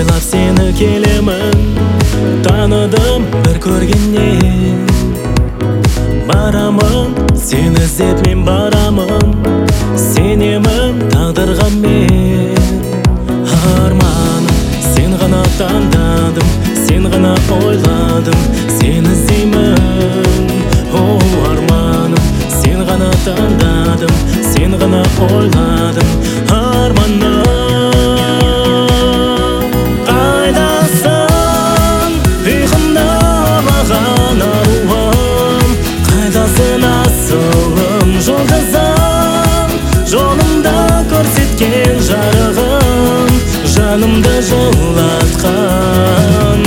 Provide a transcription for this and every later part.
ойлап сені келемін, таныдым бір көргеннен. Барамын, сені іздеп мен барамын, сенемін тағдырға мен. Арманым, сен ғана таңдадым, сен ғана ойладым, сені іздеймін. О, арманым, сен ғана таңдадым, сен ғана ойладым, арманым. Қайдасың, ұйқымда маған аруым, қайдасың асылым, жұлдызым, жолымда көрсеткен жарығым, жанымды жылатқан.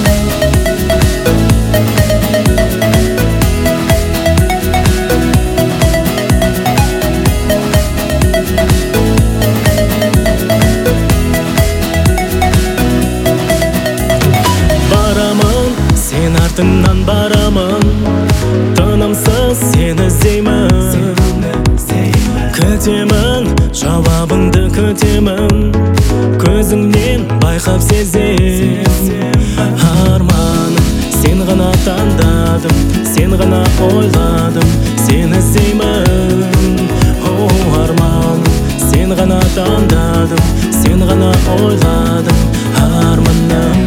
Барамын, сен артыңнан барамын, тынымсыз сені іздеймін. Күтемін, жауабыңды күтемін, көзіңнен байқап сезем. Арманым, сен ғана таңдадым, сен ғана ойладым, сені іздеймін. О, арманым, сен ғана таңдадым, сен ғана ойладым, арманым.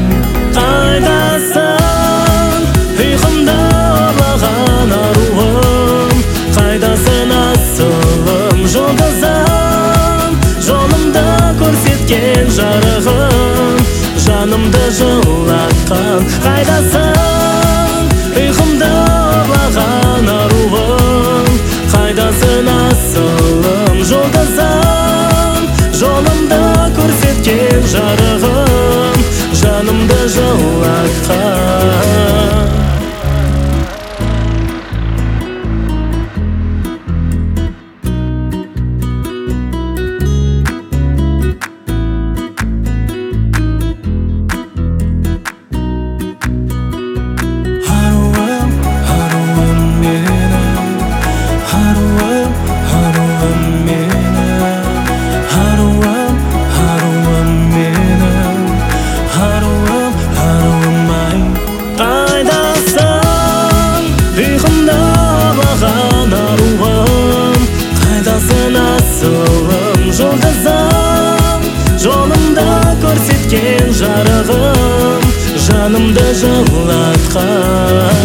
Қайдасың, ұйқымда маған аруым, қайдасың асылым, жұлдызым, жолымда көрсеткен жарығым, жанымды жылатқан. Қайдасың, ұйқымда маған аруым, қайдасың асылым, жұлдызым, жолымда көрсеткен жарығым, жанымды жылатқан. Жұлдызым, жолымда көрсеткен жарығым, жанымды жылатқан.